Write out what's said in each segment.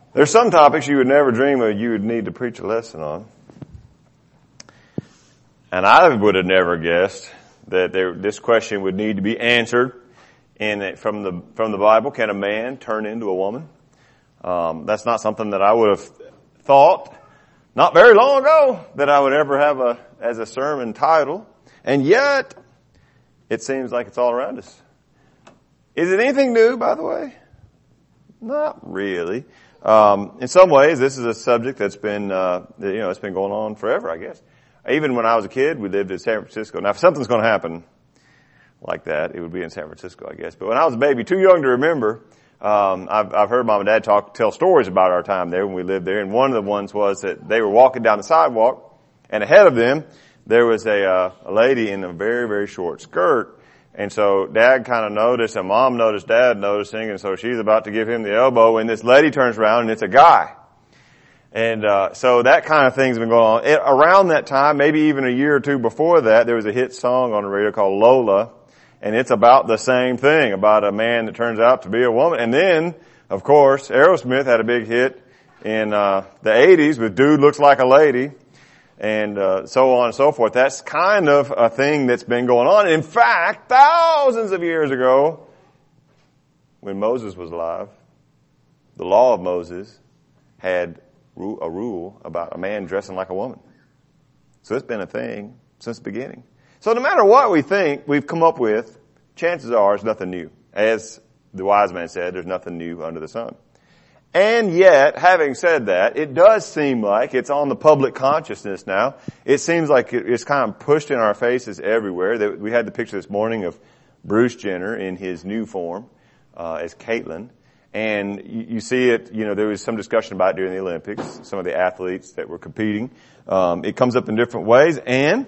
There's some topics you would never dream of you would need to preach a lesson on. And I would have never guessed that this question would need to be answered from the Bible. Can a man turn into a woman? That's not something that I would have thought not very long ago that I would ever have as a sermon title. And yet, it seems like it's all around us. Is it anything new, by the way? Not really. In some ways, this is a subject that's been, it's been going on forever, I guess. Even when I was a kid, we lived in San Francisco. Now, if something's going to happen like that, it would be in San Francisco, I guess. But when I was a baby, too young to remember, I've heard Mom and Dad tell stories about our time there when we lived there. And one of the ones was that they were walking down the sidewalk, and ahead of them, there was a lady in a very, very short skirt. And so Dad kind of noticed, and Mom noticed Dad noticing, and so she's about to give him the elbow, and this lady turns around, and it's a guy. And so that kind of thing's been going on. Around that time, maybe even a year or two before that, there was a hit song on the radio called Lola, and it's about the same thing, about a man that turns out to be a woman. And then, of course, Aerosmith had a big hit in the 80s with Dude Looks Like a Lady, and so on and so forth. That's kind of a thing that's been going on. In fact, thousands of years ago, when Moses was alive, the law of Moses had a rule about a man dressing like a woman. So it's been a thing since the beginning. So no matter what we think we've come up with, chances are it's nothing new. As the wise man said, there's nothing new under the sun. And yet, having said that, it does seem like it's on the public consciousness now. It seems like it's kind of pushed in our faces everywhere. We had the picture this morning of Bruce Jenner in his new form as Caitlyn. And you see it, there was some discussion about it during the Olympics, some of the athletes that were competing. It comes up in different ways. And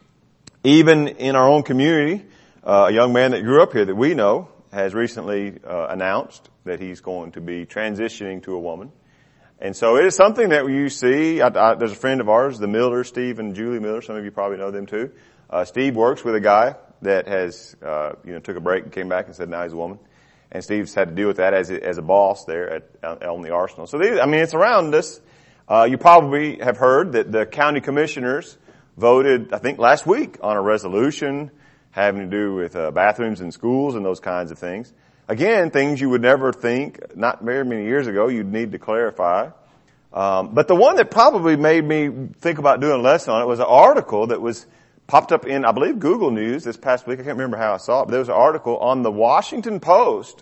even in our own community, a young man that grew up here that we know has recently announced that he's going to be transitioning to a woman. And so it is something that you see. There's a friend of ours, the Millers, Steve and Julie Miller. Some of you probably know them too. Steve works with a guy that has, took a break and came back and said now he's a woman. And Steve's had to deal with that as a boss there on the Arsenal. So it's around us. You probably have heard that the county commissioners voted, I think last week, on a resolution having to do with bathrooms in schools and those kinds of things. Again, things you would never think, not very many years ago, you'd need to clarify. But the one that probably made me think about doing a lesson on it was an article that was popped up in, I believe, Google News this past week. I can't remember how I saw it, but there was an article on the Washington Post,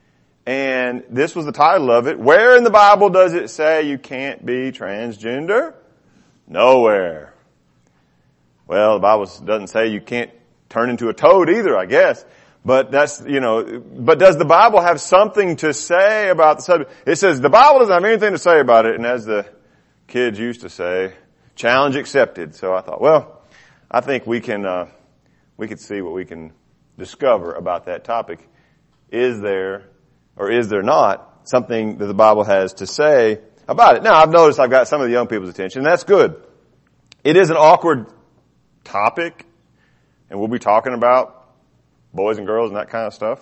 and this was the title of it. Where in the Bible does it say you can't be transgender? Nowhere. Well, the Bible doesn't say you can't turn into a toad either, I guess. But but does the Bible have something to say about the subject? It says the Bible doesn't have anything to say about it, and as the kids used to say, challenge accepted. So I thought, well, I think we could see what we can discover about that topic. Is there, or is there not, something that the Bible has to say about it? Now, I've noticed I've got some of the young people's attention, and that's good. It is an awkward topic, and we'll be talking about boys and girls and that kind of stuff.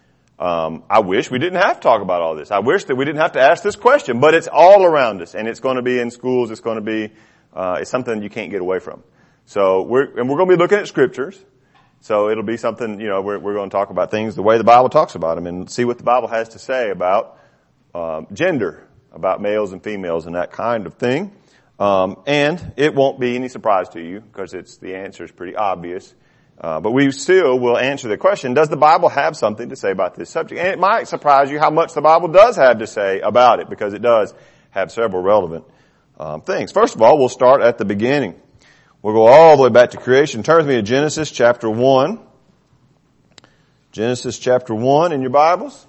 I wish we didn't have to talk about all this. I wish that we didn't have to ask this question, but it's all around us, and it's going to be in schools. It's going to be, it's something you can't get away from. So we're going to be looking at scriptures. So it'll be something, we're going to talk about things the way the Bible talks about them and see what the Bible has to say about, gender, about males and females and that kind of thing. And it won't be any surprise to you because the answer is pretty obvious. But we still will answer the question, does the Bible have something to say about this subject? And it might surprise you how much the Bible does have to say about it, because it does have several relevant things. First of all, we'll start at the beginning. We'll go all the way back to creation. Turn with me to Genesis chapter 1. Genesis chapter 1 in your Bibles.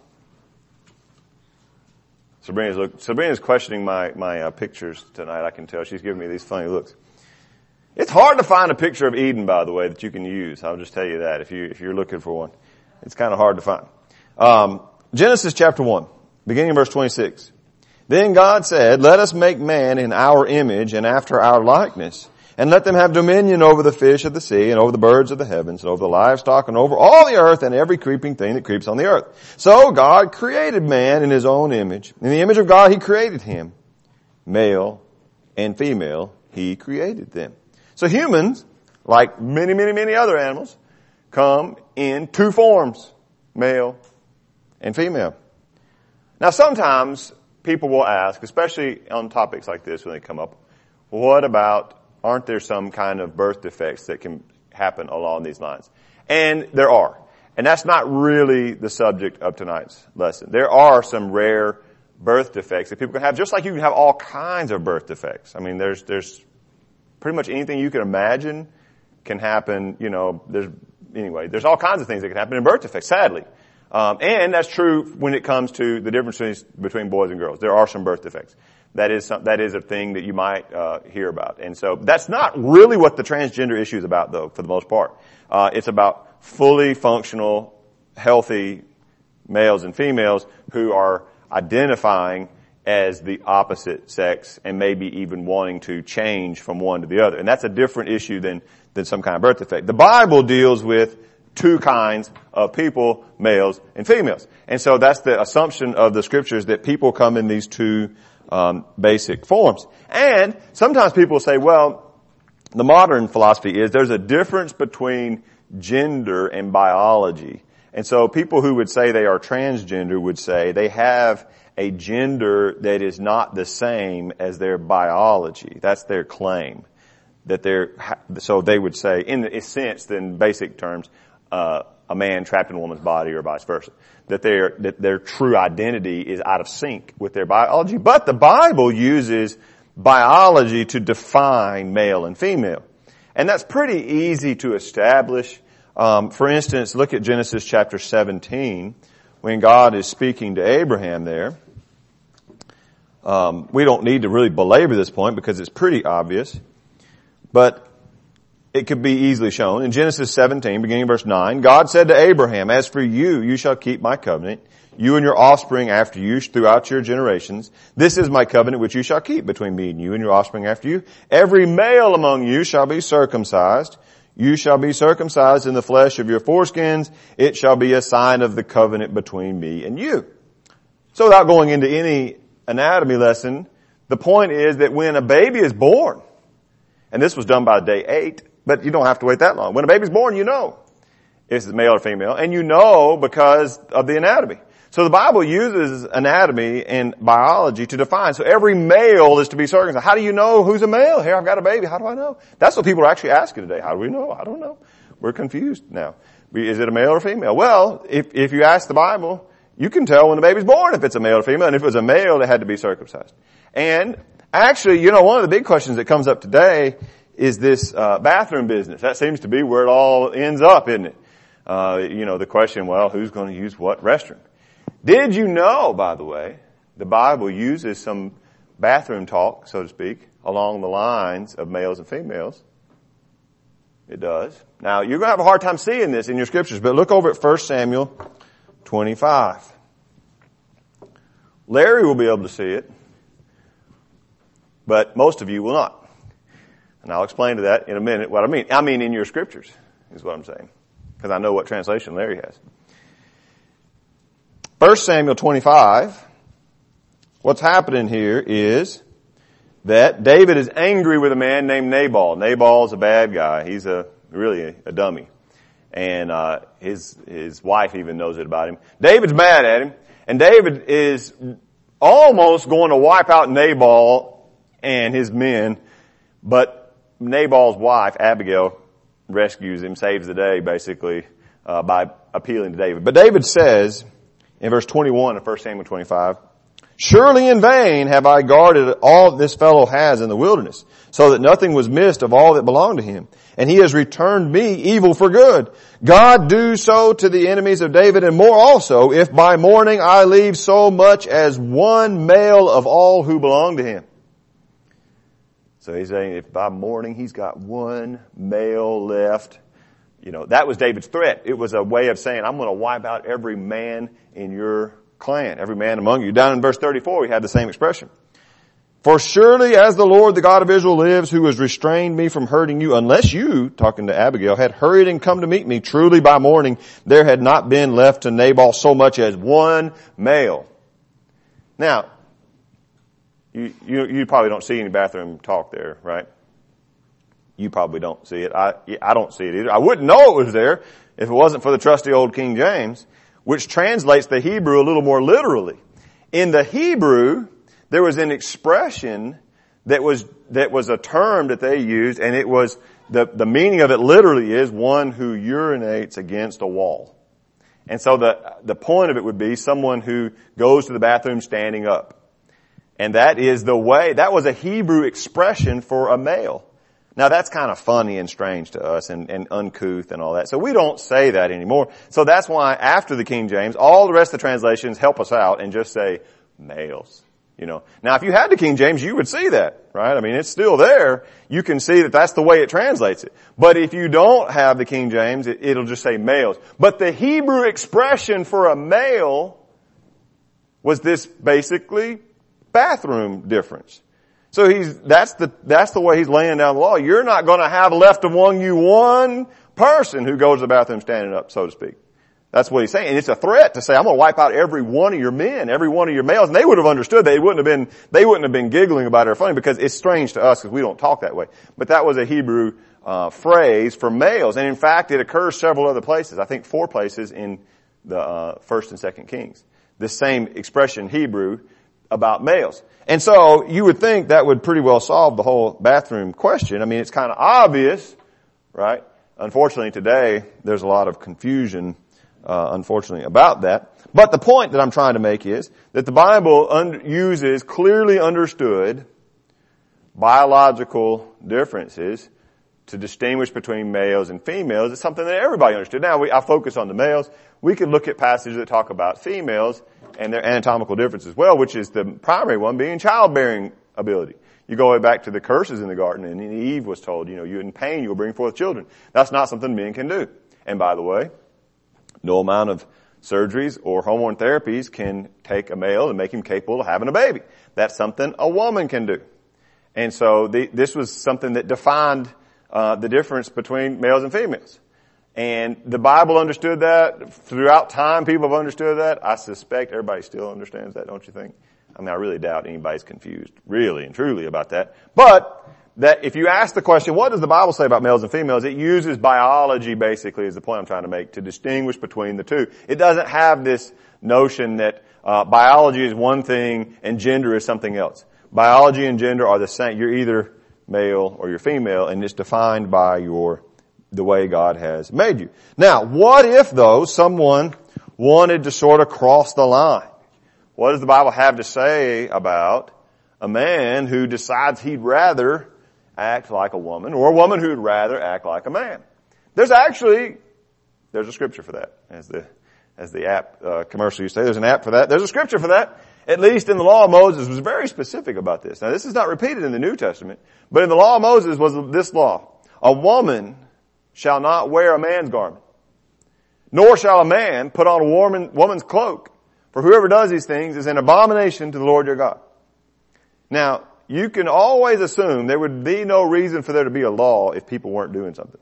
Sabrina's questioning my pictures tonight, I can tell. She's giving me these funny looks. It's hard to find a picture of Eden, by the way, that you can use. I'll just tell you that if you're looking for one. It's kind of hard to find. Genesis chapter 1, beginning of verse 26. Then God said, let us make man in our image and after our likeness, And let them have dominion over the fish of the sea, and over the birds of the heavens, and over the livestock, and over all the earth, and every creeping thing that creeps on the earth. So God created man in his own image. In the image of God he created him. Male and female he created them. So humans, like many, many, many other animals, come in two forms, male and female. Now sometimes people will ask, especially on topics like this when they come up, what about, aren't there some kind of birth defects that can happen along these lines? And there are. And that's not really the subject of tonight's lesson. There are some rare birth defects that people can have, just like you can have all kinds of birth defects. I mean, there's pretty much anything you can imagine can happen, there's all kinds of things that can happen in birth defects, sadly. And that's true when it comes to the differences between boys and girls. There are some birth defects. That is a thing that you might hear about. And so that's not really what the transgender issue is about, though, for the most part. It's about fully functional, healthy males and females who are identifying as the opposite sex and maybe even wanting to change from one to the other. And that's a different issue than some kind of birth defect. The Bible deals with two kinds of people, males and females. And so that's the assumption of the scriptures, that people come in these two basic forms. And sometimes people say, well, the modern philosophy is there's a difference between gender and biology. And so people who would say they are transgender would say they have a gender that is not the same as their biology. That's their claim. So they would say, in a sense, in basic terms, a man trapped in a woman's body or vice versa. That their true identity is out of sync with their biology. But the Bible uses biology to define male and female. And that's pretty easy to establish. For instance, look at Genesis chapter 17, when God is speaking to Abraham there. We don't need to really belabor this point because it's pretty obvious. But it could be easily shown. In Genesis 17, beginning of verse 9, God said to Abraham, as for you, you shall keep my covenant, you and your offspring after you throughout your generations. This is my covenant which you shall keep between me and you and your offspring after you. Every male among you shall be circumcised. You shall be circumcised in the flesh of your foreskins. It shall be a sign of the covenant between me and you. So without going into any anatomy lesson, the point is that when a baby is born, and this was done by day 8, but you don't have to wait that long. When a baby's born, you know if it's male or female, and you know because of the anatomy. So the Bible uses anatomy and biology to define. So every male is to be circumcised. How do you know who's a male? Here, I've got a baby. How do I know? That's what people are actually asking today. How do we know? I don't know. We're confused now. Is it a male or female? Well, if you ask the Bible, you can tell when the baby's born if it's a male or female, and if it was a male, it had to be circumcised. And actually, one of the big questions that comes up today is this bathroom business. That seems to be where it all ends up, isn't it? The question, well, who's going to use what restroom? Did you know, by the way, the Bible uses some bathroom talk, so to speak, along the lines of males and females? It does. Now, you're going to have a hard time seeing this in your scriptures, but look over at 1 Samuel 25. Larry will be able to see it, but most of you will not. And I'll explain to that in a minute what I mean. I mean in your scriptures is what I'm saying, because I know what translation Larry has. 1 Samuel 25, what's happening here is that David is angry with a man named Nabal. Nabal's a bad guy. He's really a dummy. And his wife even knows it about him. David's mad at him, and David is almost going to wipe out Nabal and his men, but Nabal's wife, Abigail, rescues him, saves the day, basically, by appealing to David. But David says, in verse 21 of 1 Samuel 25, surely in vain have I guarded all that this fellow has in the wilderness, so that nothing was missed of all that belonged to him. And he has returned me evil for good. God do so to the enemies of David, and more also, if by morning I leave so much as one male of all who belong to him. So he's saying if by morning he's got one male left, that was David's threat. It was a way of saying, I'm going to wipe out every man in your clan, every man among you. Down in verse 34, we had the same expression. For surely as the Lord, the God of Israel lives, who has restrained me from hurting you, unless you, talking to Abigail, had hurried and come to meet me, truly by morning there had not been left to Nabal so much as one male. Now, you probably don't see any bathroom talk there, right? You probably don't see it. I don't see it either. I wouldn't know it was there if it wasn't for the trusty old King James, which translates the Hebrew a little more literally. In the Hebrew, there was an expression that was a term that they used, and it was, the meaning of it literally is one who urinates against a wall. And so the point of it would be someone who goes to the bathroom standing up. And that was a Hebrew expression for a male. Now that's kind of funny and strange to us and uncouth and all that. So we don't say that anymore. So that's why after the King James, all the rest of the translations help us out and just say males. Now if you had the King James, you would see that, right? I mean, it's still there. You can see that that's the way it translates it. But if you don't have the King James, it'll just say males. But the Hebrew expression for a male was this basically bathroom difference. So that's the way he's laying down the law. You're not going to have left among you one person who goes to the bathroom standing up, so to speak. That's what he's saying. And it's a threat to say, I'm going to wipe out every one of your men, every one of your males. And they would have understood. They wouldn't have been giggling about it or funny, because it's strange to us because we don't talk that way. But that was a Hebrew phrase for males. And in fact, it occurs several other places. I think 4 places in the 1st and 2nd Kings. The same expression, Hebrew, about males. And so you would think that would pretty well solve the whole bathroom question. I mean, it's kind of obvious, right? Unfortunately today, there's a lot of confusion unfortunately about that. But the point that I'm trying to make is that the Bible uses clearly understood biological differences to distinguish between males and females. It's something that everybody understood. Now, I focus on the males. We could look at passages that talk about females and their anatomical difference as well, which is the primary one being childbearing ability. You go way back to the curses in the garden, and Eve was told, you in pain you will bring forth children. That's not something men can do. And by the way, no amount of surgeries or hormone therapies can take a male and make him capable of having a baby. That's something a woman can do. And so this was something that defined the difference between males and females. And the Bible understood that. Throughout time, people have understood that. I suspect everybody still understands that, don't you think? I mean, I really doubt anybody's confused, really and truly, about that. But that if you ask the question, what does the Bible say about males and females? It uses biology, basically, is the point I'm trying to make, to distinguish between the two. It doesn't have this notion that biology is one thing and gender is something else. Biology and gender are the same. You're either male or you're female, and it's defined by the way God has made you. Now, what if, though, someone wanted to sort of cross the line? What does the Bible have to say about a man who decides he'd rather act like a woman, or a woman who'd rather act like a man? There's a scripture for that. As the app commercial used to say, there's an app for that. There's a scripture for that. At least in the law of Moses was very specific about this. Now, this is not repeated in the New Testament, but in the law of Moses was this law: a woman shall not wear a man's garment, nor shall a man put on a woman's cloak. For whoever does these things is an abomination to the Lord your God. Now, you can always assume there would be no reason for there to be a law if people weren't doing something.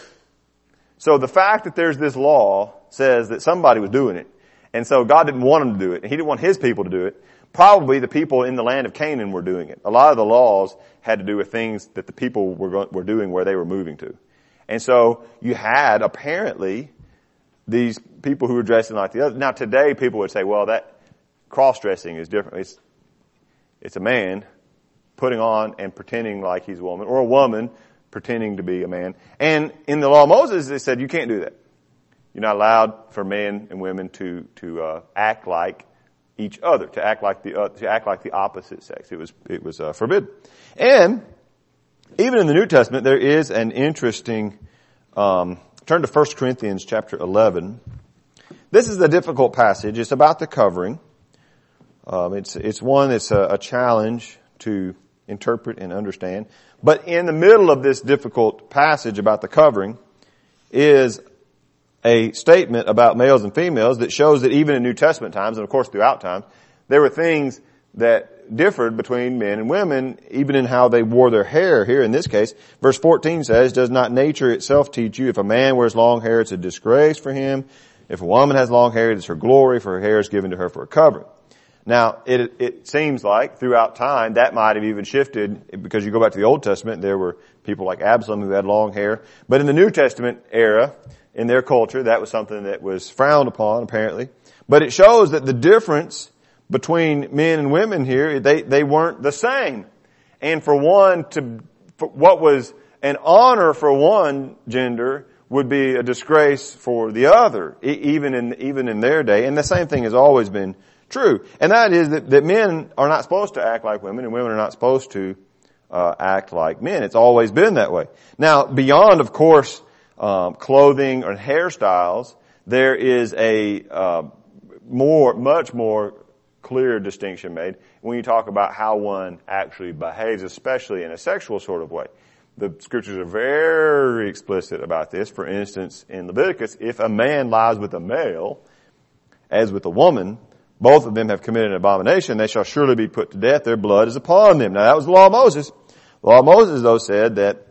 So the fact that there's this law says that somebody was doing it. And so God didn't want them to do it, and He didn't want His people to do it. Probably the people in the land of Canaan were doing it. A lot of the laws had to do with things that the people were doing where they were moving to. And so you had, apparently, these people who were dressing like the others. Now today people would say, well, that cross-dressing is different. It's a man putting on and pretending like he's a woman, or a woman pretending to be a man. And in the law of Moses, they said you can't do that. You're not allowed for men and women to act like each other, to act like the opposite sex. It was forbidden. And even in the New Testament, there is an interesting. Turn to 1 Corinthians chapter 11. This is a difficult passage. It's about the covering. It's one that's a challenge to interpret and understand. But in the middle of this difficult passage about the covering is a statement about males and females that shows that even in New Testament times, and of course throughout time, there were things that differed between men and women, even in how they wore their hair. Here in this case, verse 14 says, does not nature itself teach you, if a man wears long hair, it's a disgrace for him. If a woman has long hair, it is her glory, for her hair is given to her for a covering. Now, it seems like throughout time that might have even shifted, because you go back to the Old Testament, there were people like Absalom who had long hair. But in the New Testament era, in their culture, that was something that was frowned upon, apparently. But it shows that the difference between men and women here, they weren't the same. And for what was an honor for one gender would be a disgrace for the other, even in their day. And the same thing has always been true. And that is that men are not supposed to act like women and women are not supposed to act like men. It's always been that way. Now, beyond, of course, clothing or hairstyles, there is a much more clear distinction made when you talk about how one actually behaves, especially in a sexual sort of way. The scriptures are very explicit about this. For instance, in Leviticus, if a man lies with a male, as with a woman, both of them have committed an abomination, they shall surely be put to death. Their blood is upon them. Now, that was the law of Moses. The law of Moses, though, said that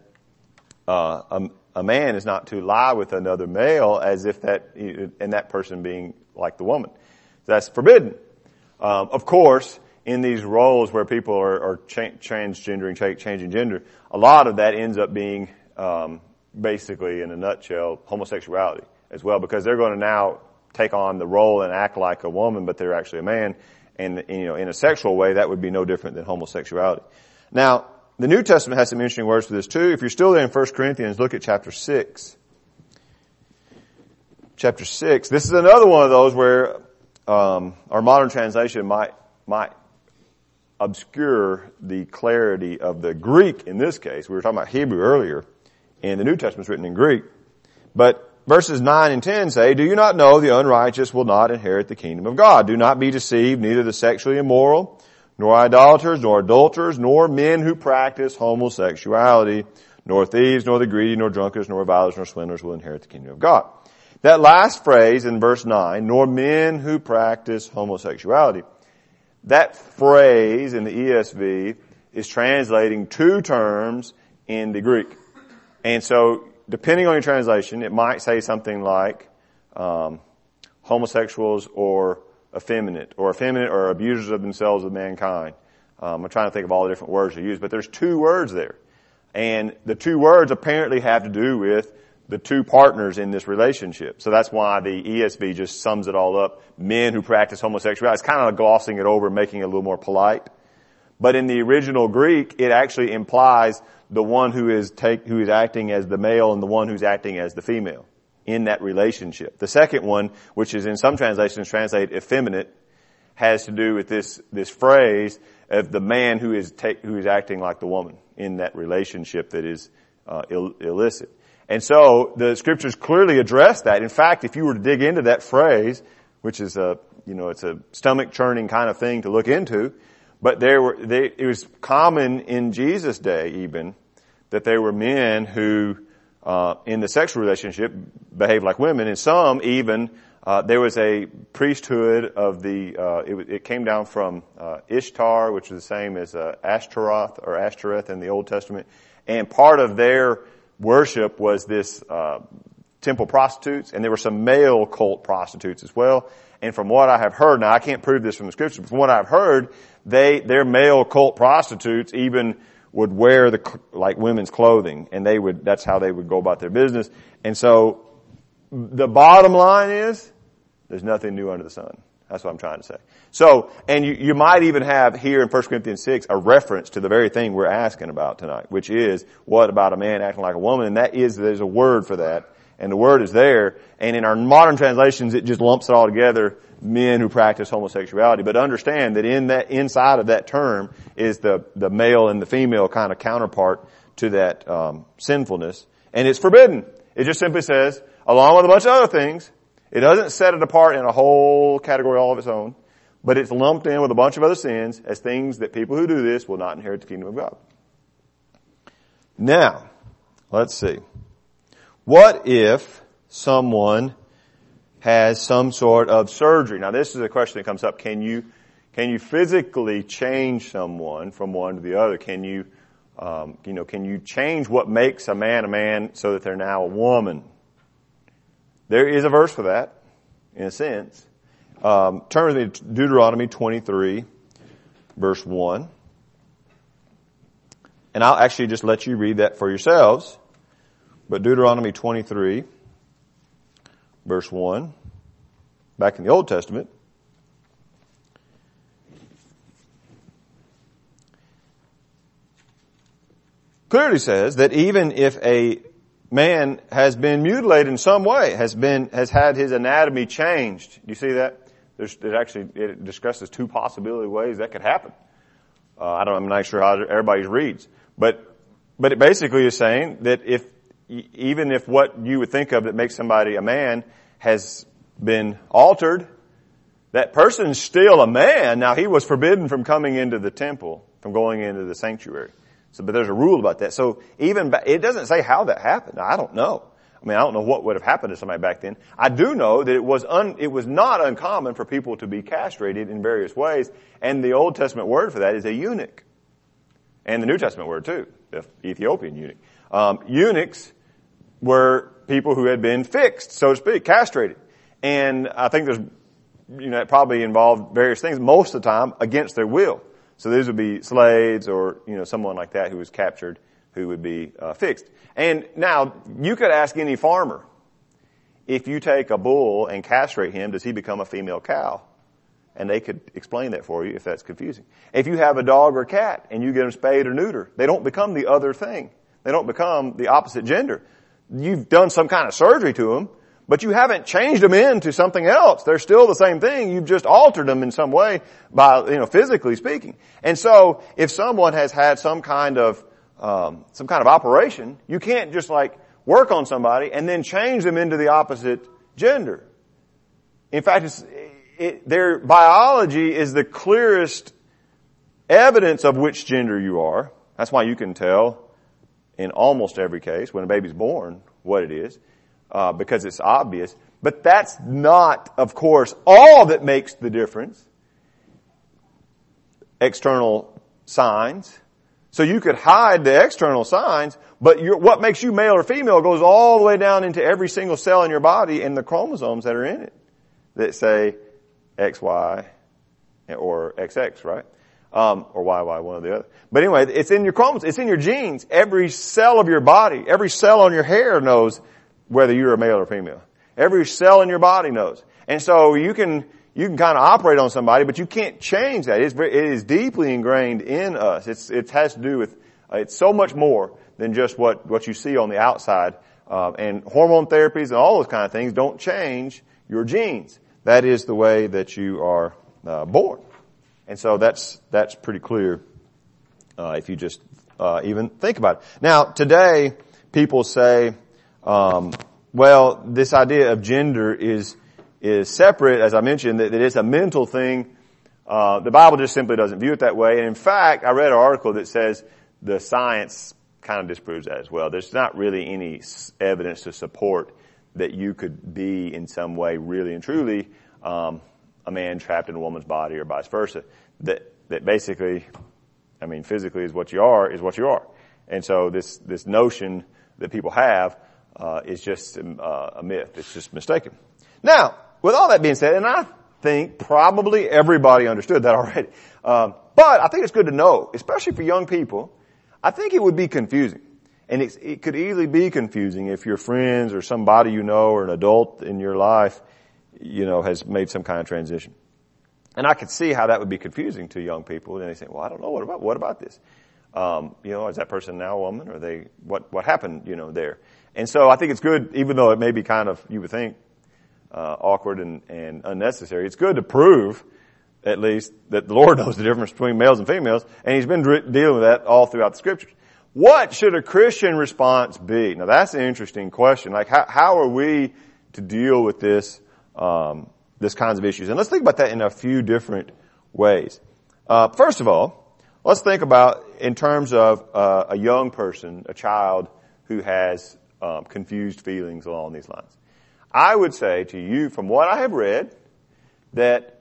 a man is not to lie with another male as if that person being like the woman. That's forbidden. Of course, in these roles where people are transgendering, changing gender, a lot of that ends up being basically, in a nutshell, homosexuality as well, because they're going to now take on the role and act like a woman, but they're actually a man. And, in a sexual way, that would be no different than homosexuality. Now, the New Testament has some interesting words for this too. If you're still there in 1 Corinthians, look at chapter 6. Chapter 6. This is another one of those where our modern translation might obscure the clarity of the Greek in this case. We were talking about Hebrew earlier, and the New Testament's written in Greek. But verses 9 and 10 say, do you not know the unrighteous will not inherit the kingdom of God? Do not be deceived, neither the sexually immoral, nor idolaters, nor adulterers, nor men who practice homosexuality, nor thieves, nor the greedy, nor drunkards, nor revilers, nor swindlers will inherit the kingdom of God. That last phrase in verse 9, nor men who practice homosexuality, that phrase in the ESV is translating two terms in the Greek. And so, depending on your translation, it might say something like homosexuals or effeminate or abusers of themselves of mankind. I'm trying to think of all the different words to use, but there's two words there. And the two words apparently have to do with the two partners in this relationship. So that's why the ESV just sums it all up. Men who practice homosexuality. It's kind of glossing it over, making it a little more polite. But in the original Greek, it actually implies the one who is acting as the male and the one who's acting as the female in that relationship. The second one, which is in some translations translated effeminate, has to do with this phrase of the man who is acting like the woman in that relationship that is illicit. And so the scriptures clearly address that. In fact, if you were to dig into that phrase, which is it's a stomach churning kind of thing to look into, but it was common in Jesus' day even that there were men who, in the sexual relationship behaved like women, and some even, there was a priesthood of it came down from, Ishtar, which is the same as, Ashtoreth in the Old Testament, and part of their worship was this, temple prostitutes, and there were some male cult prostitutes as well. And from what I have heard, now I can't prove this from the scripture, but from what I've heard, their male cult prostitutes even would wear like women's clothing, and that's how they would go about their business. And so, the bottom line is, there's nothing new under the sun. That's what I'm trying to say. So, and you might even have here in 1 Corinthians 6 a reference to the very thing we're asking about tonight, which is, what about a man acting like a woman? And there's a word for that. And the word is there. And in our modern translations, it just lumps it all together, men who practice homosexuality. But understand that inside of that term is the male and the female kind of counterpart to that, sinfulness. And it's forbidden. It just simply says, along with a bunch of other things, it doesn't set it apart in a whole category all of its own, but it's lumped in with a bunch of other sins as things that people who do this will not inherit the kingdom of God. Now, let's see. What if someone has some sort of surgery? Now, this is a question that comes up. Can Can you physically change someone from one to the other? Can you, can you change what makes a man so that they're now a woman? There is a verse for that, in a sense. Turn with me to Deuteronomy 23, verse 1. And I'll actually just let you read that for yourselves. But Deuteronomy 23, verse 1, back in the Old Testament. Clearly says that even if a man has been mutilated in some way, has had his anatomy changed. You see that? It discusses two possibility ways that could happen. I'm not sure how everybody reads. But it basically is saying that even if what you would think of that makes somebody a man has been altered, that person's still a man. Now, he was forbidden from coming into the temple, from going into the sanctuary. But there's a rule about that. So it doesn't say how that happened. I don't know. I don't know what would have happened to somebody back then. I do know that it was not uncommon for people to be castrated in various ways. And the Old Testament word for that is a eunuch. And the New Testament word too, the Ethiopian eunuch. Eunuchs were people who had been fixed, so to speak, castrated. And I think it probably involved various things, most of the time against their will. So these would be slaves or, someone like that who was captured who would be fixed. And now, you could ask any farmer, if you take a bull and castrate him, does he become a female cow? And they could explain that for you if that's confusing. If you have a dog or cat and you get them spayed or neuter, they don't become the other thing. They don't become the opposite gender. You've done some kind of surgery to them, but you haven't changed them into something else. They're still the same thing. You've just altered them in some way by, physically speaking. And so if someone has had some kind of operation, you can't just work on somebody and then change them into the opposite gender. In fact, their biology is the clearest evidence of which gender you are. That's why you can tell in almost every case when a baby's born what it is. Because it's obvious. But that's not, of course, all that makes the difference. External signs. So you could hide the external signs, but what makes you male or female goes all the way down into every single cell in your body and the chromosomes that are in it that say XY or XX, right? Or YY, one or the other. But anyway, it's in your chromosomes, it's in your genes. Every cell of your body, every cell on your hair knows whether you're a male or female. Every cell in your body knows. And so you can kind of operate on somebody, but you can't change that. It is deeply ingrained in us. It has to do with, it's so much more than just what you see on the outside. And hormone therapies and all those kind of things don't change your genes. That is the way that you are born. And so that's pretty clear, if you just, even think about it. Now, today, people say, well, this idea of gender is separate, as I mentioned, that it's a mental thing. The Bible just simply doesn't view it that way. And in fact, I read an article that says the science kind of disproves that as well. There's not really any evidence to support that you could be in some way really and truly, a man trapped in a woman's body or vice versa. That basically, physically is what you are. And so this notion that people have, is just a myth. It's just mistaken. Now, with all that being said, and I think probably everybody understood that already, but I think it's good to know, especially for young people. I think it would be confusing, and it could easily be confusing if your friends or somebody or an adult in your life, has made some kind of transition. And I could see how that would be confusing to young people. And they say, well, I don't know. What about this? Is that person now a woman? Or what happened, there? And so I think it's good, even though it may be kind of, you would think, awkward and unnecessary. It's good to prove, at least, that the Lord knows the difference between males and females. And He's been dealing with that all throughout the Scriptures. What should a Christian response be? Now that's an interesting question. How are we to deal with this kinds of issues? And let's think about that in a few different ways. First of all, let's think about in terms of a young person, a child who has confused feelings along these lines. I would say to you, from what I have read, that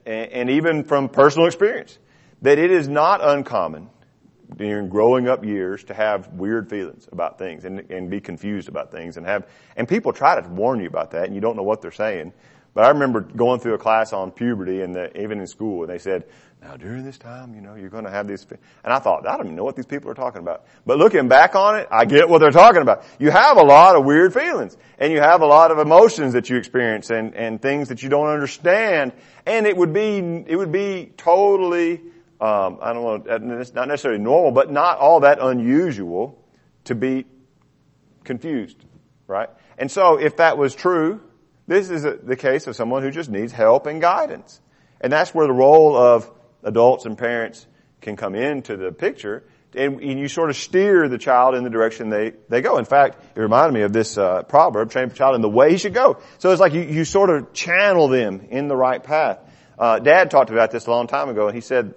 and even from personal experience, that it is not uncommon during growing up years to have weird feelings about things and be confused about things and people try to warn you about that and you don't know what they're saying. But I remember going through a class on puberty even in school, and they said, now during this time, you're going to have these, and I thought, I don't even know what these people are talking about. But looking back on it, I get what they're talking about. You have a lot of weird feelings, and you have a lot of emotions that you experience and things that you don't understand, and it would be totally, I don't know, it's not necessarily normal, but not all that unusual to be confused, right? And so if that was true, this is the case of someone who just needs help and guidance. And that's where the role of adults and parents can come into the picture, and you sort of steer the child in the direction they go. In fact, it reminded me of this proverb, train up a child in the way he should go. So it's like you sort of channel them in the right path. Dad talked about this a long time ago, and he said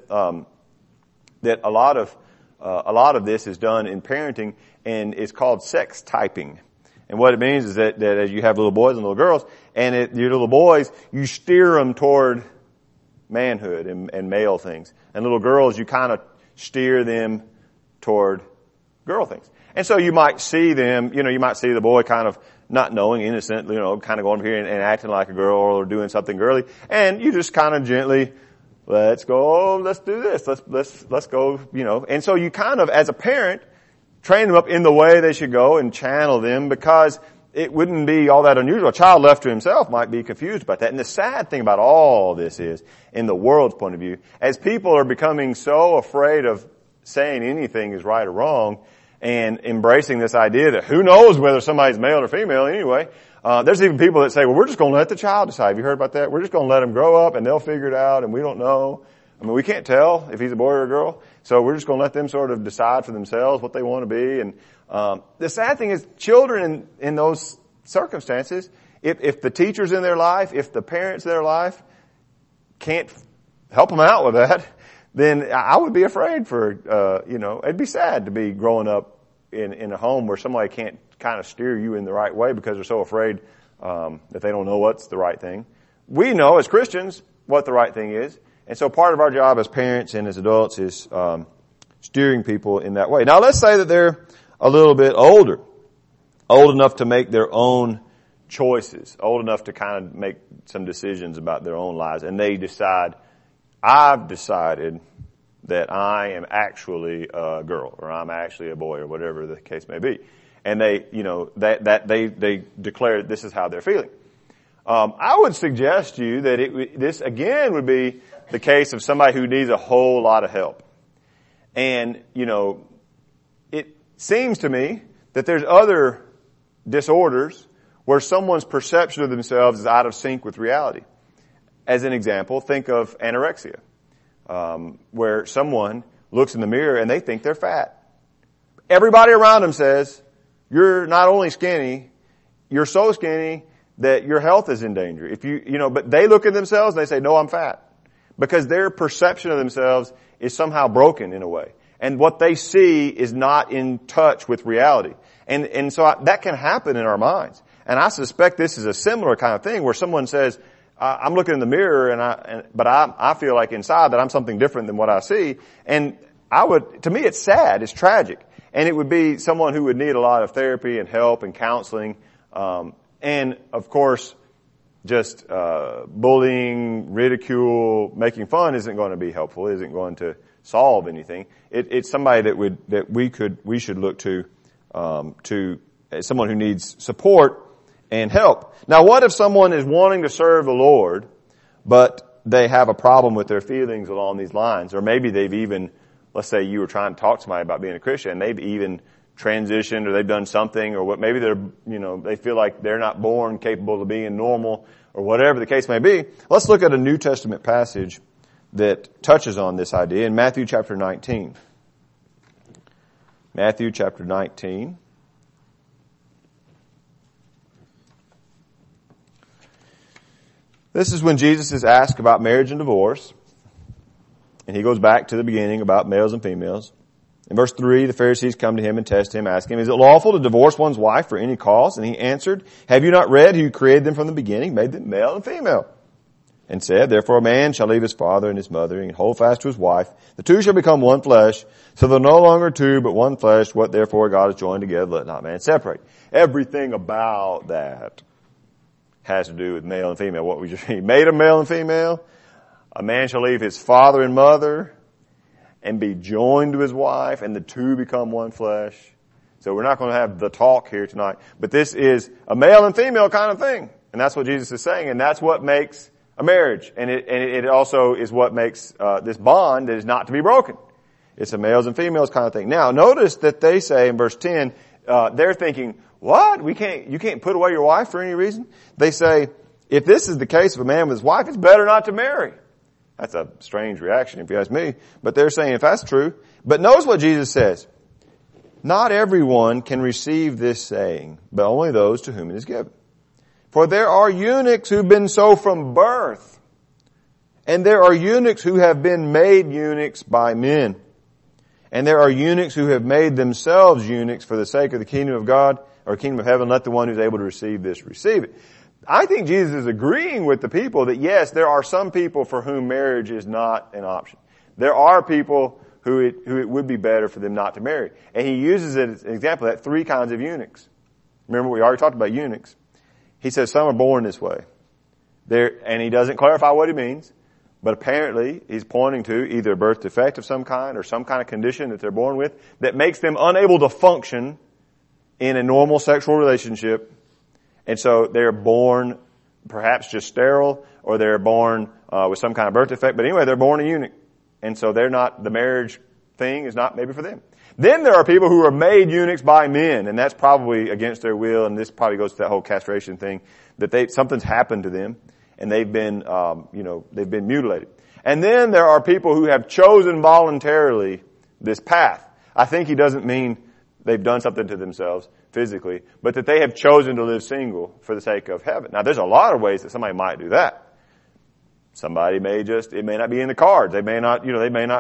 that a lot of this is done in parenting, and it's called sex typing. And what it means is that as you have little boys and little girls, and your little boys, you steer them toward manhood and male things. And little girls, you kind of steer them toward girl things. And so you might see them, you might see the boy kind of not knowing, innocent, kind of going over here and acting like a girl or doing something girly. And you just kind of gently, let's do this. Let's go, And so you kind of, as a parent, train them up in the way they should go and channel them, because it wouldn't be all that unusual. A child left to himself might be confused about that. And the sad thing about all this is, in the world's point of view, as people are becoming so afraid of saying anything is right or wrong and embracing this idea that who knows whether somebody's male or female anyway, there's even people that say, well, we're just going to let the child decide. Have you heard about that? We're just going to let them grow up and they'll figure it out and we don't know. I mean, we can't tell if he's a boy or a girl, so we're just going to let them sort of decide for themselves what they want to be. And the sad thing is, children in those circumstances, if the teachers in their life, if the parents in their life can't help them out with that, then I would be afraid it'd be sad to be growing up in a home where somebody can't kind of steer you in the right way because they're so afraid that they don't know what's the right thing. We know as Christians what the right thing is. And so part of our job as parents and as adults is steering people in that way. Now let's say that they're a little bit old enough to make their own choices, old enough to kind of make some decisions about their own lives, and they decide, I've decided that I am actually a girl, or I'm actually a boy, or whatever the case may be. And they declare this is how they're feeling. I would suggest to you that this again would be the case of somebody who needs a whole lot of help. And, it seems to me that there's other disorders where someone's perception of themselves is out of sync with reality. As an example, think of anorexia, where someone looks in the mirror and they think they're fat. Everybody around them says, you're not only skinny, you're so skinny that your health is in danger. But they look at themselves and they say, no, I'm fat. Because their perception of themselves is somehow broken in a way. And what they see is not in touch with reality. And so that can happen in our minds. And I suspect this is a similar kind of thing where someone says, I'm looking in the mirror but I feel like inside that I'm something different than what I see. And to me it's sad, it's tragic. And it would be someone who would need a lot of therapy and help and counseling. And of course, just bullying, ridicule, making fun isn't going to be helpful, isn't going to solve anything. It's somebody that we should look to someone who needs support and help. Now, what if someone is wanting to serve the Lord, but they have a problem with their feelings along these lines? Or maybe they've even, let's say you were trying to talk to somebody about being a Christian, and they've even transitioned or they've done something, or maybe they feel like they're not born capable of being normal, or whatever the case may be. Let's look at a New Testament passage that touches on this idea in Matthew chapter 19. Matthew chapter 19. This is when Jesus is asked about marriage and divorce. And he goes back to the beginning about males and females. In verse 3, the Pharisees come to him and test him, asking him, is it lawful to divorce one's wife for any cause? And he answered, have you not read who created them from the beginning, made them male and female? and said, therefore a man shall leave his father and his mother and hold fast to his wife. The two shall become one flesh. So they're no longer two, but one flesh. What therefore God has joined together, let not man separate. Everything about that has to do with male and female. What we just read. Made them male and female. A man shall leave his father and mother and be joined to his wife, and the two become one flesh. So we're not going to have the talk here tonight, but this is a male and female kind of thing. And that's what Jesus is saying, and that's what makes a marriage. And it also is what makes this bond that is not to be broken. It's a males and females kind of thing. Now, notice that they say in verse 10, they're thinking, what? You can't put away your wife for any reason? They say, if this is the case of a man with his wife, it's better not to marry. That's a strange reaction if you ask me. But they're saying if that's true. But notice what Jesus says. Not everyone can receive this saying, but only those to whom it is given. For there are eunuchs who've been so from birth, and there are eunuchs who have been made eunuchs by men. And there are eunuchs who have made themselves eunuchs for the sake of the kingdom of God or kingdom of heaven. Let the one who's able to receive this receive it. I think Jesus is agreeing with the people that yes, there are some people for whom marriage is not an option. There are people who it would be better for them not to marry. And he uses it as an example that three kinds of eunuchs. Remember, we already talked about eunuchs. He says some are born this way. And he doesn't clarify what he means, but apparently he's pointing to either a birth defect of some kind or some kind of condition that they're born with that makes them unable to function in a normal sexual relationship. And so they're born perhaps just sterile, or they're born with some kind of birth defect. But anyway, they're born a eunuch. And so the marriage thing is not maybe for them. Then there are people who are made eunuchs by men, and that's probably against their will, and this probably goes to that whole castration thing, that something's happened to them, and they've been mutilated. And then there are people who have chosen voluntarily this path. I think he doesn't mean they've done something to themselves physically, but that they have chosen to live single for the sake of heaven. Now there's a lot of ways that somebody might do that. Somebody it may not be in the cards. They may not be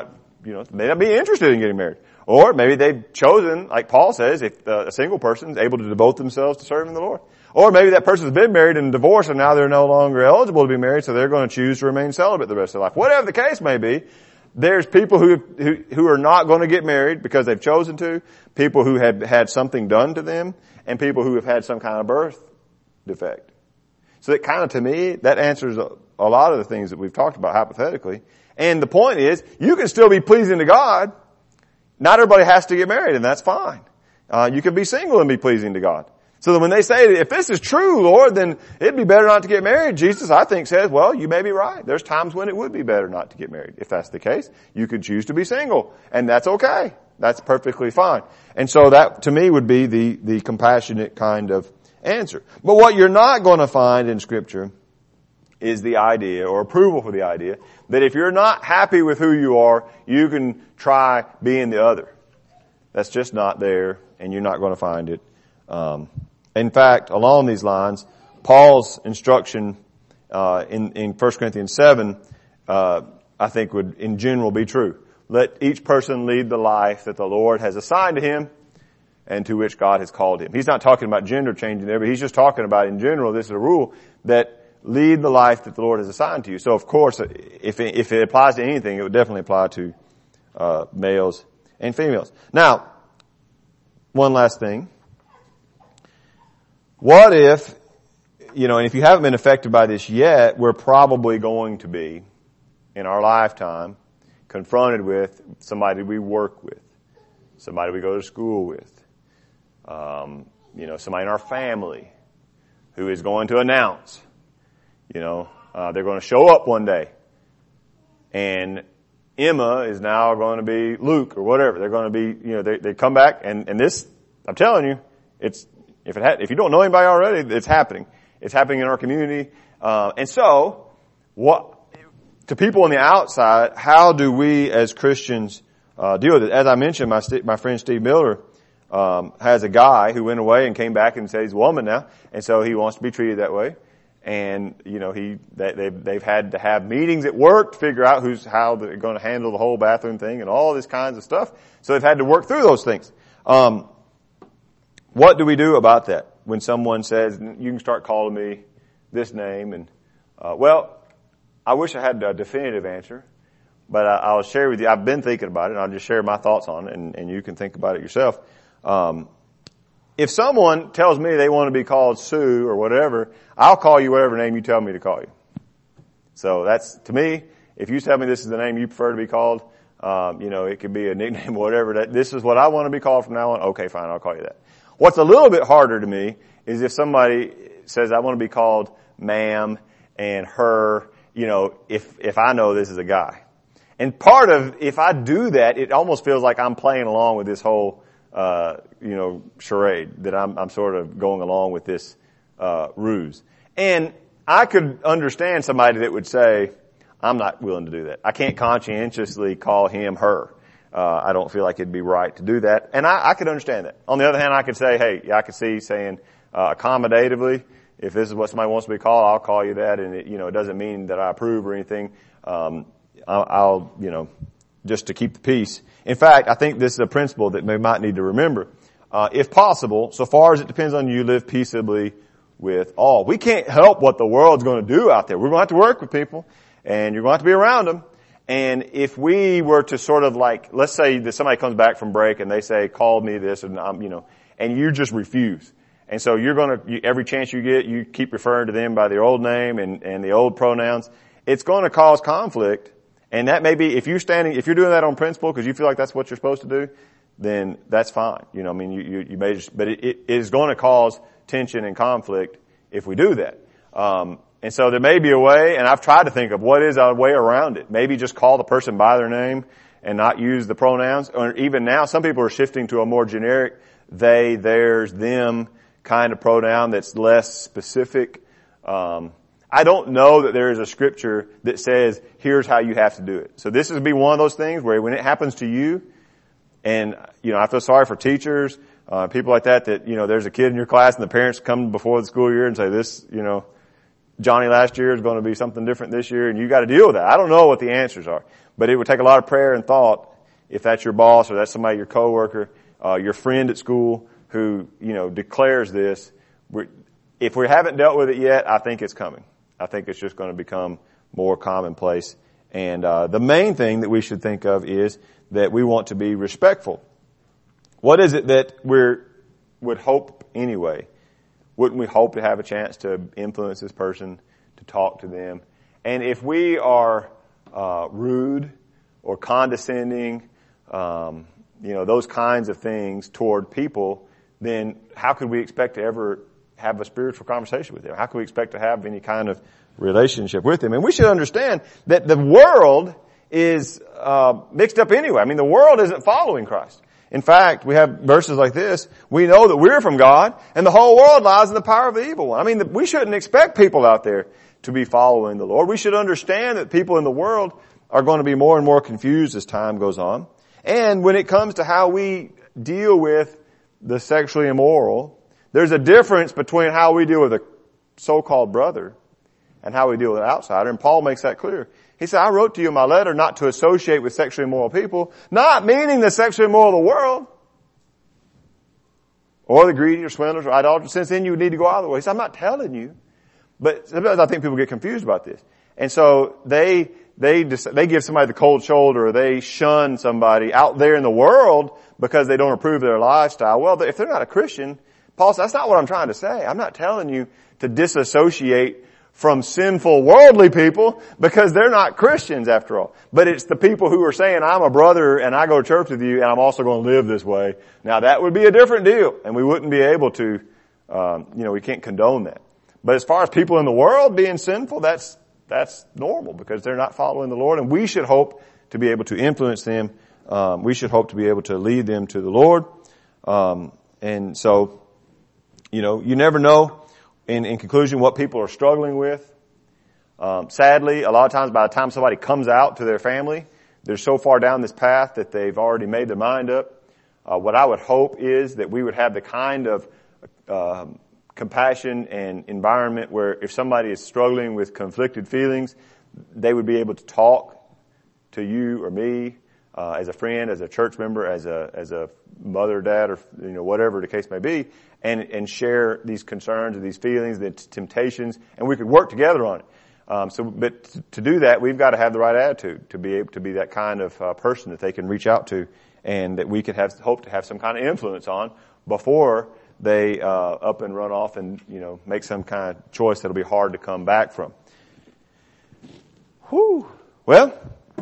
interested in getting married. Or maybe they've chosen, like Paul says, if a single person is able to devote themselves to serving the Lord. Or maybe that person's been married and divorced and now they're no longer eligible to be married, so they're going to choose to remain celibate the rest of their life. Whatever the case may be, there's people who are not going to get married because they've chosen to, people who have had something done to them, and people who have had some kind of birth defect. So that kind of, to me, that answers a lot of the things that we've talked about hypothetically. And the point is, you can still be pleasing to God. Not everybody has to get married, and that's fine. You can be single and be pleasing to God. So that when they say, if this is true, Lord, then it'd be better not to get married, Jesus, I think, says, well, you may be right. There's times when it would be better not to get married. If that's the case, you could choose to be single, and that's okay. That's perfectly fine. And so that, to me, would be the compassionate kind of answer. But what you're not going to find in Scripture is the idea, or approval for the idea, that if you're not happy with who you are, you can try being the other. That's just not there, and you're not going to find it. In fact, along these lines, Paul's instruction in 1 Corinthians 7, I think would in general be true. Let each person lead the life that the Lord has assigned to him and to which God has called him. He's not talking about gender changing there, but he's just talking about in general, this is a rule, that lead the life that the Lord has assigned to you. So of course, if it applies to anything, it would definitely apply to males and females. Now, one last thing. What if, and if you haven't been affected by this yet, we're probably going to be, in our lifetime, confronted with somebody we work with, somebody we go to school with, somebody in our family who is going to announce, they're going to show up one day, and Emma is now going to be Luke or whatever. They're going to be, they come back, and this, I'm telling you, if you don't know anybody already, it's happening. It's happening in our community. And so, to people on the outside, how do we as Christians deal with it? As I mentioned, my friend Steve Miller has a guy who went away and came back and said he's a woman now, and so he wants to be treated that way. And they've had to have meetings at work to figure out how they're going to handle the whole bathroom thing and all this kinds of stuff. So they've had to work through those things. What do we do about that when someone says, you can start calling me this name? And, I wish I had a definitive answer, but I'll share with you. I've been thinking about it, and I'll just share my thoughts on it, and you can think about it yourself. If someone tells me they want to be called Sue or whatever, I'll call you whatever name you tell me to call you. So that's, to me, if you tell me this is the name you prefer to be called, it could be a nickname or whatever, this is what I want to be called from now on, okay, fine, I'll call you that. What's a little bit harder to me is if somebody says I want to be called ma'am and her, if I know this is a guy. And part of, if I do that, it almost feels like I'm playing along with this whole charade, that I'm sort of going along with this, ruse. And I could understand somebody that would say, I'm not willing to do that. I can't conscientiously call him her. I don't feel like it'd be right to do that. And I could understand that. On the other hand, I could say, hey, I could see saying, accommodatively, if this is what somebody wants to be called, I'll call you that. And it doesn't mean that I approve or anything. I'll just to keep the peace. In fact, I think this is a principle that we might need to remember. If possible, so far as it depends on you, live peaceably with all. We can't help what the world's going to do out there. We're going to have to work with people, and you're going to have to be around them. And if we were to sort of like, let's say that somebody comes back from break and they say, call me this, and and you just refuse. And so every chance you get, you keep referring to them by their old name and the old pronouns. It's going to cause conflict. And that may be, if you're doing that on principle because you feel like that's what you're supposed to do, then that's fine. You may just, but it is going to cause tension and conflict if we do that. And so there may be a way, and I've tried to think of what is a way around it. Maybe just call the person by their name and not use the pronouns. Or even now, some people are shifting to a more generic they, theirs, them kind of pronoun that's less specific. I don't know that there is a scripture that says, here's how you have to do it. So this would be one of those things where when it happens to you, and, I feel sorry for teachers, people like that, there's a kid in your class and the parents come before the school year and say this, Johnny last year is going to be something different this year, and you got to deal with that. I don't know what the answers are, but it would take a lot of prayer and thought if that's your boss or that's somebody, your coworker, your friend at school who, declares this. If we haven't dealt with it yet, I think it's coming. I think it's just going to become more commonplace. And the main thing that we should think of is that we want to be respectful. What is it that would hope anyway? Wouldn't we hope to have a chance to influence this person, to talk to them? And if we are rude or condescending, those kinds of things toward people, then how could we expect to ever have a spiritual conversation with them? How can we expect to have any kind of relationship with them? And we should understand that the world is mixed up anyway. I mean, the world isn't following Christ. In fact, we have verses like this. We know that we're from God, and the whole world lies in the power of the evil one. I mean, we shouldn't expect people out there to be following the Lord. We should understand that people in the world are going to be more and more confused as time goes on. And when it comes to how we deal with the sexually immoral, there's a difference between how we deal with a so-called brother and how we deal with an outsider. And Paul makes that clear. He said, I wrote to you in my letter not to associate with sexually immoral people, not meaning the sexually immoral of the world, or the greedy or swindlers or idolaters. Since then you need to go out of the way. He said, I'm not telling you. But sometimes I think people get confused about this. And so they give somebody the cold shoulder, or they shun somebody out there in the world because they don't approve of their lifestyle. Well, if they're not a Christian, Paul said, that's not what I'm trying to say. I'm not telling you to disassociate from sinful worldly people because they're not Christians after all. But it's the people who are saying, I'm a brother and I go to church with you and I'm also going to live this way. Now that would be a different deal, and we wouldn't be able to, we can't condone that. But as far as people in the world being sinful, that's normal because they're not following the Lord, and we should hope to be able to influence them. We should hope to be able to lead them to the Lord. And so, you never know in conclusion what people are struggling with. Sadly, a lot of times by the time somebody comes out to their family, they're so far down this path that they've already made their mind up. What I would hope is that we would have the kind of compassion and environment where if somebody is struggling with conflicted feelings, they would be able to talk to you or me as a friend, as a church member, as a mother, dad, or whatever the case may be, and share these concerns and these feelings, the temptations, and we could work together on it. But to do that, we've got to have the right attitude to be able to be that kind of person that they can reach out to, and that we could hope to have some kind of influence on before they up and run off and make some kind of choice that'll be hard to come back from. Whew. Well,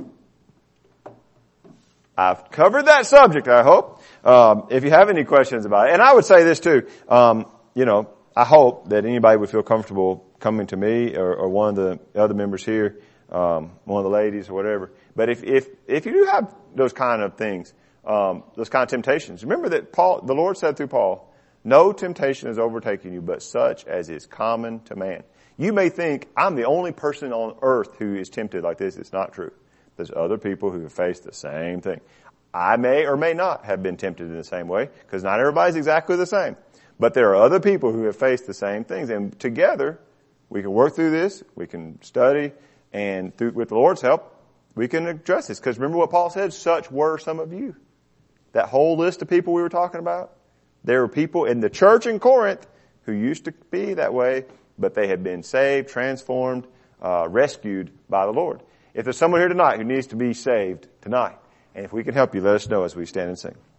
I've covered that subject, I hope. If you have any questions about it, and I would say this too, I hope that anybody would feel comfortable coming to me or one of the other members here, one of the ladies or whatever. But if you do have those kind of things, those kind of temptations, remember that the Lord said through Paul, no temptation has overtaken you, but such as is common to man. You may think, I'm the only person on earth who is tempted like this. It's not true. There's other people who have faced the same thing. I may or may not have been tempted in the same way, because not everybody's exactly the same. But there are other people who have faced the same things, and together we can work through this, we can study, and with the Lord's help, we can address this. Because remember what Paul said, such were some of you. That whole list of people we were talking about, there were people in the church in Corinth who used to be that way, but they had been saved, transformed, rescued by the Lord. If there's someone here tonight who needs to be saved tonight, and if we can help you, let us know as we stand and sing.